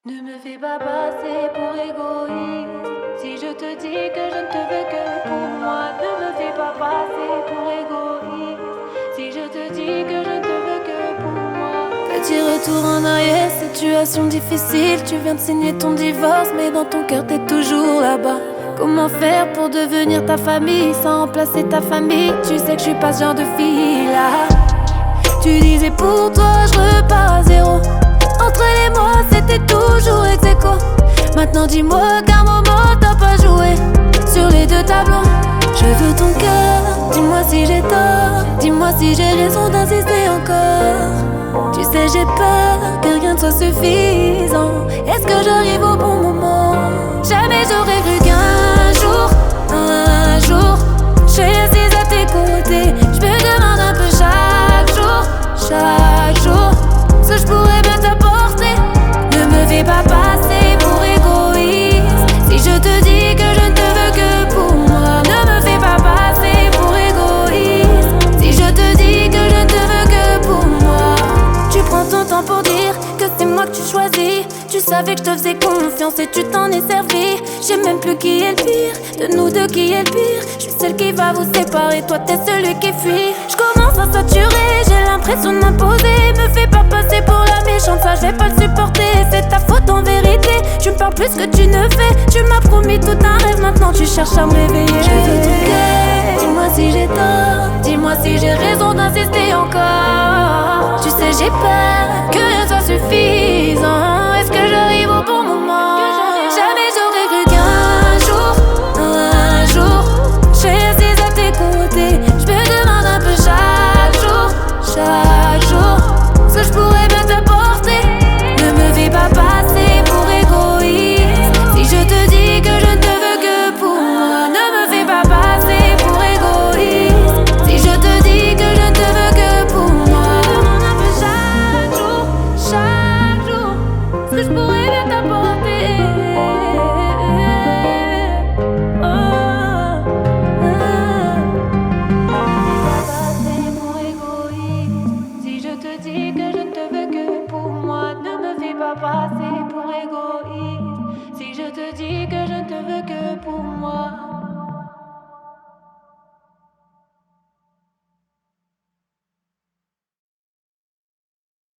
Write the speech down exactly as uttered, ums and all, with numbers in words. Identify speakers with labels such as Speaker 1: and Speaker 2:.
Speaker 1: Ne me fais pas passer pour égoïste. Si je te dis que je ne te veux que pour moi, ne me fais pas passer pour égoïste. Si je te dis que je ne te veux que pour moi. Petit retour en arrière, situation difficile. Tu viens de signer ton divorce, mais dans ton cœur t'es toujours là-bas. Comment faire pour devenir ta famille sans remplacer ta famille? Tu sais que je suis pas ce genre de fille là. Tu disais pour toi je repars à zéro. Entre elle et moi c'était toujours ex aequo. Maintenant dis-moi qu'un moment t'as pas joué sur les deux tableaux. Je veux ton cœur, dis-moi si j'ai tort. Dis-moi si j'ai raison d'insister encore. Tu sais j'ai peur que rien ne soit suffisant. Est-ce que j'arrive au bon moment? Jamais j'aurais cru qu'un jour, un jour je serais assise à tes côtés. Je me demande un peu chaque jour, chaque jour ce que je pourrais bien t'apporter. Ne me fais pas passer pour égoïste. Si je te dis que je ne te veux que pour moi, ne me fais pas passer pour égoïste. Si je te dis que je ne te veux que pour moi. Tu prends ton temps pour dire que c'est moi que tu choisis. Tu savais que je te faisais confiance et tu t'en es servi. Je sais même plus qui est le pire, de nous deux qui est le pire. Je suis celle qui va vous séparer, toi t'es celui qui fuit. Je commence à saturer, j'ai l'impression de m'imposer. Me fais pas passer pour la méchante, ça je vais pas le supporter. C'est ta faute en vérité, tu me parles plus que tu ne fais. Tu m'as promis tout un rêve, maintenant tu cherches à me réveiller. Je veux ton cœur, dis-moi si j'ai tort. Dis-moi si j'ai raison d'insister encore. Tu sais j'ai peur que rien soit suffisant.